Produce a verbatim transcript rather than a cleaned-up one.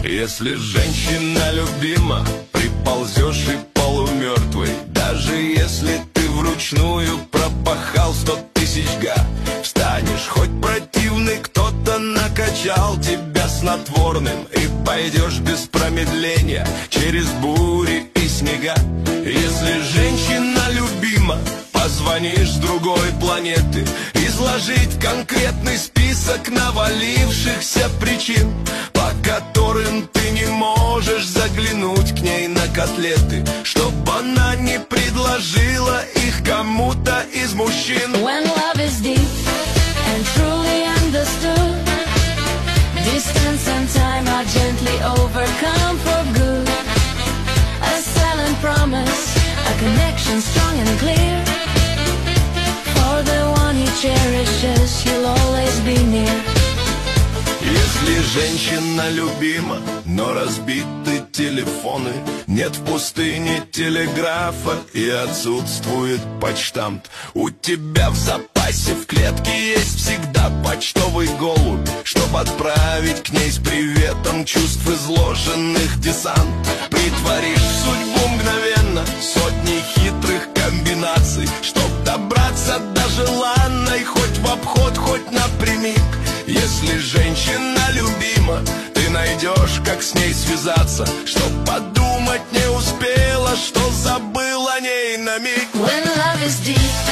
Если женщина любима, приползешь и полумертвый. Даже если ты вручную пропахал сто тысяч га, встанешь, хоть противный кто-то накачал тебя снотворным, и пойдешь без промедления через бури и снега. Если женщина любима, позвонишь с другой планеты, изложить конкретный список навалившихся причин, по которым ты не можешь заглянуть к ней на котлеты, чтобы она не предложила их кому-то из мужчин. When love is deep and truly understood, distance and time are gently overcome for good. A silent promise, a connection strong and clear. For the one he cherishes, he'll always be near. Если женщина любима, но разбиты телефоны, нет в пустыне телеграфа и отсутствует почтамт, у тебя в запасе в клетке есть всегда почтовый голубь, чтоб отправить к ней с приветом чувств изложенных десант. Притворишь судьбу мгновенно сотни хитрых комбинаций, чтоб добраться до желанной хоть в обход, хоть напрямик. Если женщина любима, ты найдешь, как с ней связаться, чтоб подумать не успела, что забыл о ней на миг. When love is deep